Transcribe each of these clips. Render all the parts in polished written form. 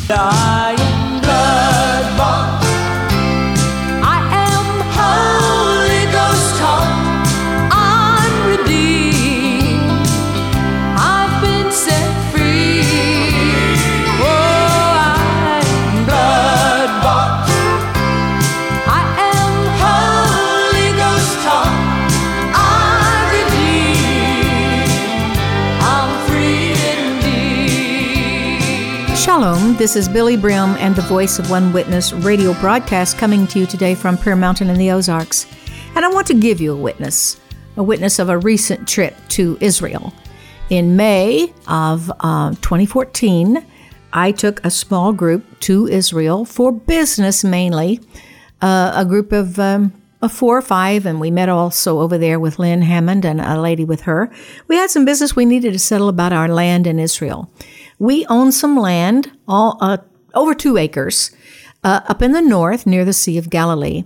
I am blood-bought. I am Holy Ghost taught. I'm redeemed. I've been set free. Oh, I am blood-bought. I am Holy Ghost taught. I'm redeemed. I'm free indeed. Shalom, this is Billy Brim and the Voice of One Witness radio broadcast coming to you today from Prayer Mountain in the Ozarks. And I want to give you a witness of a recent trip to Israel. In May of 2014, I took a small group to Israel for business mainly, a group of 4 or 5, and we met also over there with Lynn Hammond and a lady with her. We had some business we needed to settle about our land in Israel. We own some land, over 2 acres, up in the north near the Sea of Galilee.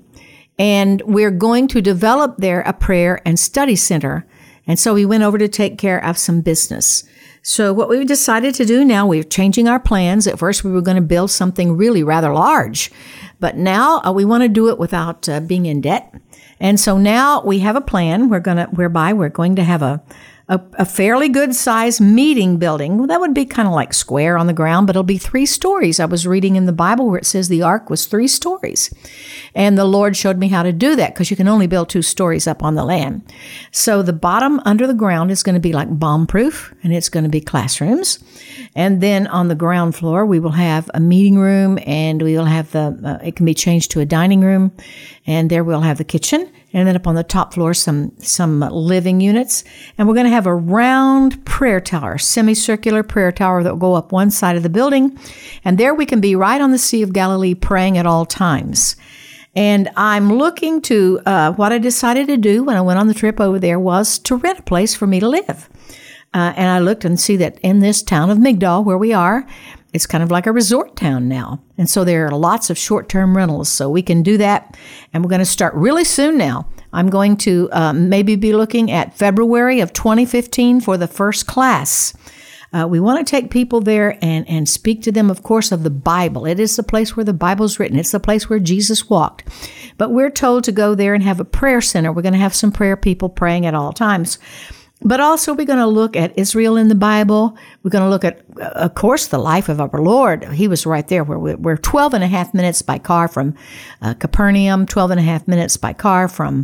And we're going to develop there a prayer and study center. And so we went over to take care of some business. So what we've decided to do now, we're changing our plans. At first, we were going to build something really rather large. But now we want to do it without being in debt. And so now we have a plan whereby we're going to have a fairly good-sized meeting building. Well, that would be kind of like square on the ground, but it'll be 3 stories. I was reading in the Bible where it says the ark was 3 stories. And the Lord showed me how to do that because you can only build 2 stories up on the land. So the bottom under the ground is going to be like bomb-proof, and it's going to be classrooms. And then on the ground floor, we will have a meeting room, and we will have it can be changed to a dining room, and there we'll have the kitchen. And then up on the top floor, some living units. And we're going to have a round prayer tower, semicircular prayer tower that will go up one side of the building. And there we can be right on the Sea of Galilee praying at all times. And I'm looking to, what I decided to do when I went on the trip over there was to rent a place for me to live. And I looked and see that in this town of Migdal, where we are, it's kind of like a resort town now. And so there are lots of short-term rentals. So we can do that. And we're going to start really soon now. I'm going to maybe be looking at February of 2015 for the first class. We want to take people there and speak to them, of course, of the Bible. It is the place where the Bible's written. It's the place where Jesus walked. But we're told to go there and have a prayer center. We're going to have some prayer people praying at all times. But also we're going to look at Israel in the Bible. We're going to look at, of course, the life of our Lord. He was right there. We're 12 and a half minutes by car from Capernaum, 12 and a half minutes by car from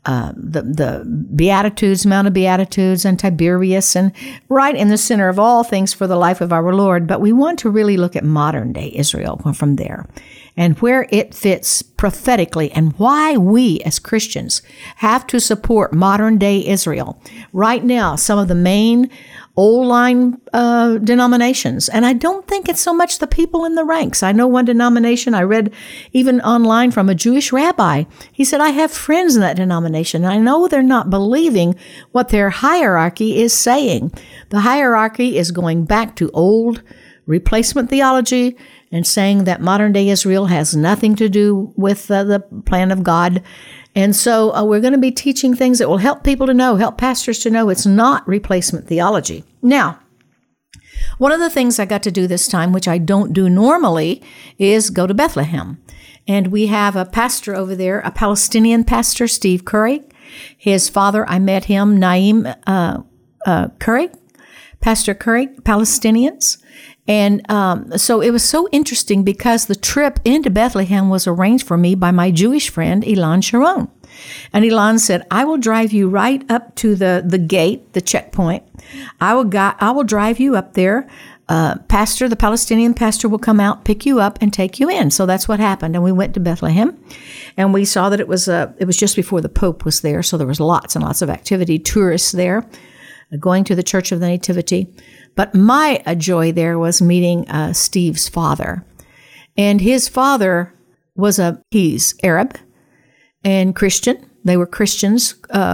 the Beatitudes, Mount of Beatitudes, and Tiberias, and right in the center of all things for the life of our Lord. But we want to really look at modern day Israel from there and where it fits prophetically and why we as Christians have to support modern day Israel. Right now, some of the main old line denominations, and I don't think it's so much the people in the ranks. I know one denomination I read even online from a Jewish rabbi. He said, I have friends in that denomination, and I know they're not believing what their hierarchy is saying. The hierarchy is going back to old replacement theology and saying that modern day Israel has nothing to do with the plan of God. And so we're going to be teaching things that will help people to know, help pastors to know it's not replacement theology. Now, one of the things I got to do this time, which I don't do normally, is go to Bethlehem. And we have a pastor over there, a Palestinian pastor, Steve Curry. His father, I met him, Naim Curry, Pastor Curry, Palestinians. And so it was so interesting because the trip into Bethlehem was arranged for me by my Jewish friend, Ilan Sharon. And Ilan said, I will drive you right up to the gate, the checkpoint. I will drive you up there. The Palestinian pastor will come out, pick you up, and take you in. So that's what happened. And we went to Bethlehem, and we saw that it was just before the Pope was there. So there was lots and lots of activity, tourists there, going to the Church of the Nativity. But my joy there was meeting Steve's father. And his father he's Arab and Christian. They were Christians,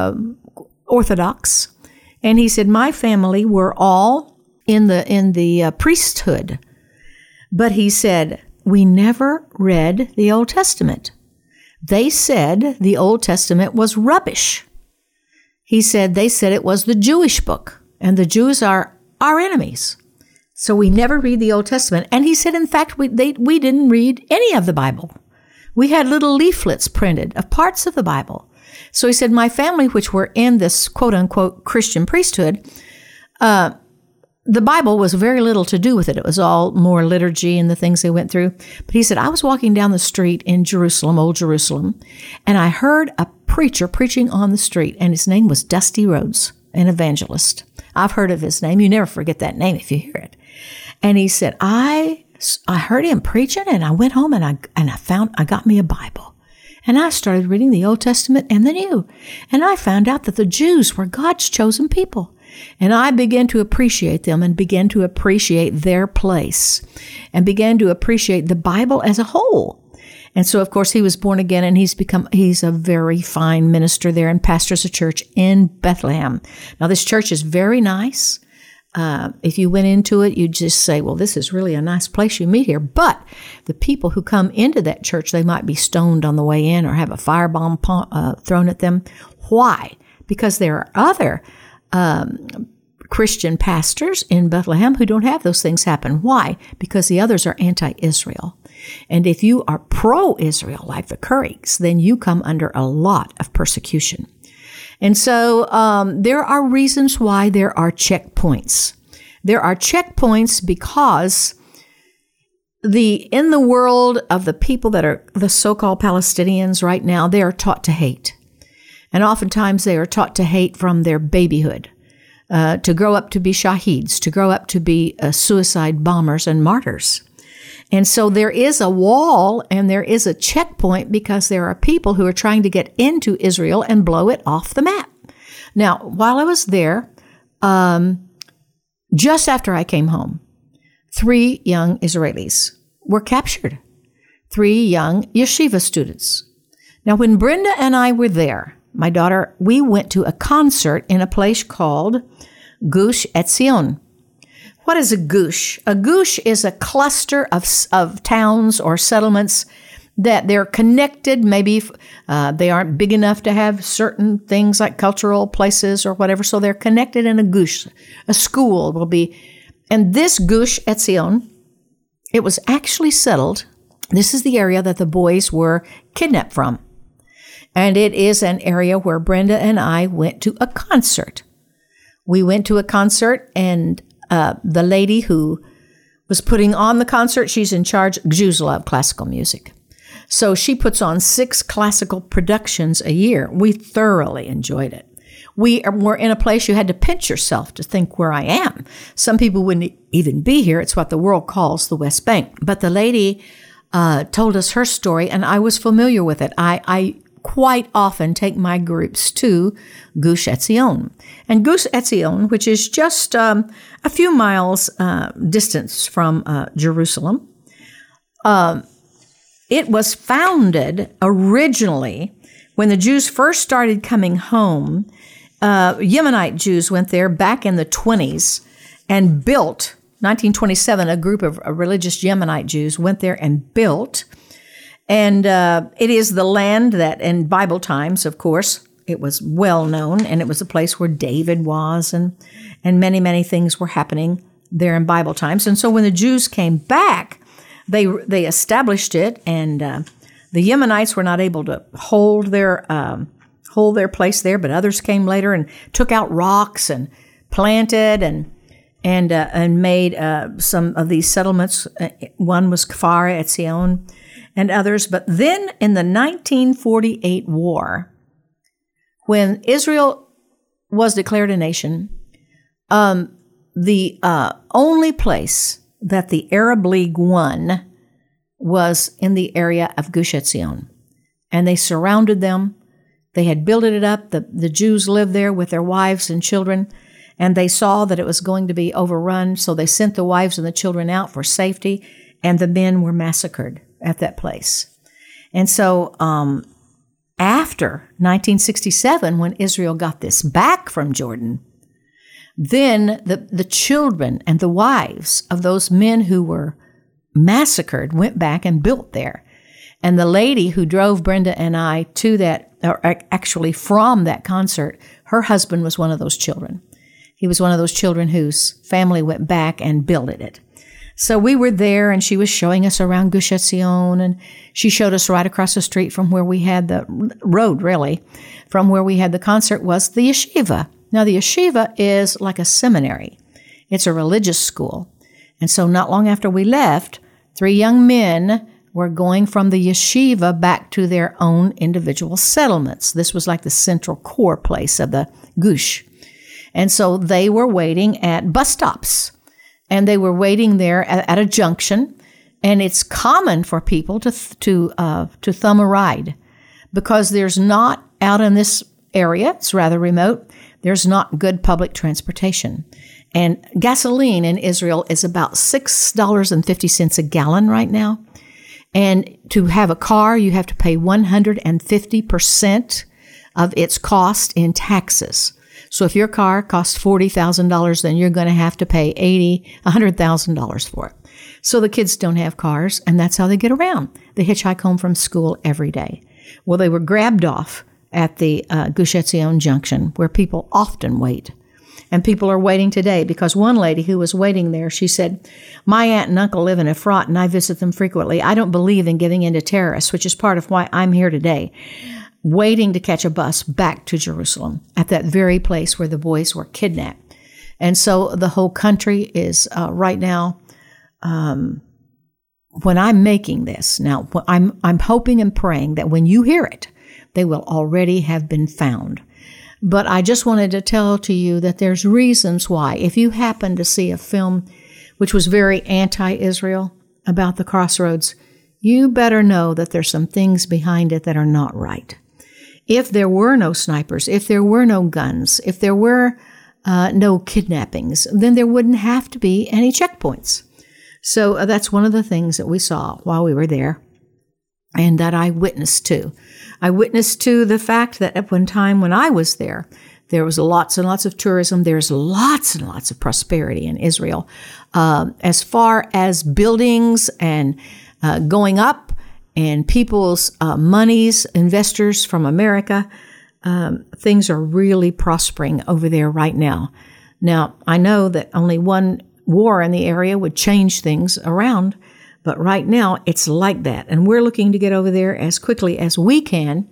Orthodox. And he said, my family were all in the priesthood. But he said, we never read the Old Testament. They said the Old Testament was rubbish. He said, they said it was the Jewish book, and the Jews are our enemies. So we never read the Old Testament. And he said, in fact, we didn't read any of the Bible. We had little leaflets printed of parts of the Bible. So he said, my family, which were in this quote-unquote Christian priesthood, the Bible was very little to do with it. It was all more liturgy and the things they went through. But he said, I was walking down the street in Jerusalem, Old Jerusalem, and I heard a preacher preaching on the street, and his name was Dusty Rhodes, an evangelist. I've heard of his name. You never forget that name if you hear it. And he said, I heard him preaching, and I went home and I got me a Bible. And I started reading the Old Testament and the New. And I found out that the Jews were God's chosen people. And I began to appreciate them and began to appreciate their place and began to appreciate the Bible as a whole. And so, of course, he was born again, and he's a very fine minister there and pastors a church in Bethlehem. Now, this church is very nice. If you went into it, you'd just say, well, this is really a nice place you meet here. But the people who come into that church, they might be stoned on the way in or have a firebomb thrown at them. Why? Because there are other Christian pastors in Bethlehem who don't have those things happen. Why? Because the others are anti-Israel. And if you are pro-Israel, like the Currigs, then you come under a lot of persecution. And so there are reasons why there are checkpoints. There are checkpoints because in the world of the people that are the so-called Palestinians right now, they are taught to hate. And oftentimes they are taught to hate from their babyhood, to grow up to be shaheeds, to grow up to be suicide bombers and martyrs. And so there is a wall and there is a checkpoint because there are people who are trying to get into Israel and blow it off the map. Now, while I was there, just after I came home, 3 young Israelis were captured, 3 young yeshiva students. Now, when Brenda and I were there, my daughter, we went to a concert in a place called Gush Etzion. What is a gush? A gush is a cluster of towns or settlements that they're connected. Maybe they aren't big enough to have certain things like cultural places or whatever, so they're connected in a gush. A school will be. And this Gush Etzion, it was actually settled. This is the area that the boys were kidnapped from. And it is an area where Brenda and I went to a concert. We went to a concert, and the lady who was putting on the concert, she's in charge. Jews love classical music. So she puts on 6 classical productions a year. We thoroughly enjoyed it. We were in a place you had to pinch yourself to think where I am. Some people wouldn't even be here. It's what the world calls the West Bank. But the lady told us her story, and I was familiar with it. I quite often take my groups to Gush Etzion. And Gush Etzion, which is just a few miles distance from Jerusalem, it was founded originally when the Jews first started coming home. Yemenite Jews went there back in the 20s and built, 1927, a group of religious Yemenite Jews went there and built. And it is the land that in Bible times, of course, it was well known, and it was a place where David was, and many, many things were happening there in Bible times. And so when the Jews came back, they established it, and the Yemenites were not able to hold their place there, but others came later and took out rocks and planted and made some of these settlements. One was Kfar Etzion and others. But then in the 1948 war, when Israel was declared a nation, the only place that the Arab League won was in the area of Gush Etzion. And they surrounded them. They had built it up. The Jews lived there with their wives and children, and they saw that it was going to be overrun, so they sent the wives and the children out for safety, and the men were massacred at that place. And so after 1967, when Israel got this back from Jordan, then the children and the wives of those men who were massacred went back and built there. And the lady who drove Brenda and I to that, or actually from that concert, her husband was one of those children. He was one of those children whose family went back and built it. So we were there, and she was showing us around Gush Etzion, and she showed us right across the street from where we had the road, really, from where we had the concert was the yeshiva. Now, the yeshiva is like a seminary. It's a religious school. And so not long after we left, 3 young men were going from the yeshiva back to their own individual settlements. This was like the central core place of the Gush. And so they were waiting at bus stops. And they were waiting there at a junction, and it's common for people to thumb a ride because there's not out in this area. It's rather remote. There's not good public transportation, and gasoline in Israel is about $6.50 a gallon right now. And to have a car, you have to pay 150% of its cost in taxes. So if your car costs $40,000, then you're going to have to pay $100,000 for it. So the kids don't have cars, and that's how they get around. They hitchhike home from school every day. Well, they were grabbed off at the Gush Etzion Junction, where people often wait. And people are waiting today because one lady who was waiting there, she said, "My aunt and uncle live in Efrat, and I visit them frequently. I don't believe in giving in to terrorists, which is part of why I'm here today, waiting to catch a bus back to Jerusalem at that very place where the boys were kidnapped." And so the whole country is right now, when I'm making this, now I'm hoping and praying that when you hear it, they will already have been found. But I just wanted to tell to you that there's reasons why. If you happen to see a film which was very anti-Israel about the crossroads, you better know that there's some things behind it that are not right. If there were no snipers, if there were no guns, if there were no kidnappings, then there wouldn't have to be any checkpoints. So that's one of the things that we saw while we were there and that I witnessed to. I witnessed to the fact that at one time when I was there was lots and lots of tourism. There's lots and lots of prosperity in Israel. As far as buildings and going up, and people's monies, investors from America, things are really prospering over there right now. Now, I know that only one war in the area would change things around, but right now it's like that. And we're looking to get over there as quickly as we can.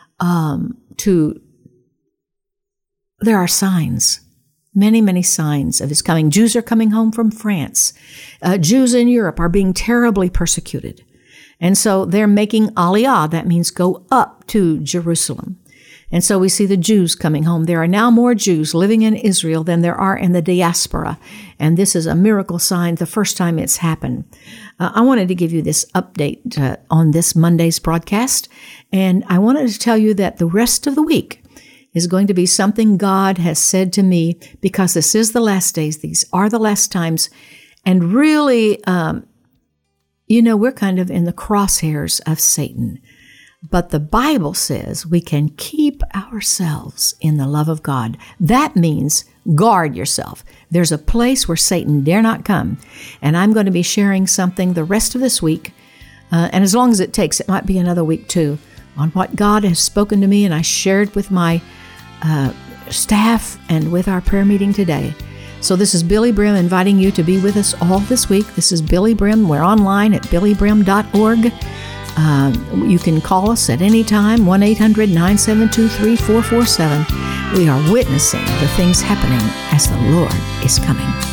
There are signs, many, many signs of his coming. Jews are coming home from France. Jews in Europe are being terribly persecuted. And so they're making Aliyah, that means go up to Jerusalem. And so we see the Jews coming home. There are now more Jews living in Israel than there are in the diaspora. And this is a miracle sign, the first time it's happened. I wanted to give you this update on this Monday's broadcast. And I wanted to tell you that the rest of the week is going to be something God has said to me, because this is the last days. These are the last times. And really, we're kind of in the crosshairs of Satan. But the Bible says we can keep ourselves in the love of God. That means guard yourself. There's a place where Satan dare not come. And I'm going to be sharing something the rest of this week. And as long as it takes, it might be another week too, on what God has spoken to me. And I shared with my staff and with our prayer meeting today. So this is Billy Brim inviting you to be with us all this week. This is Billy Brim. We're online at billybrim.org. You can call us at any time, 1-800-972-3447. We are witnessing the things happening as the Lord is coming.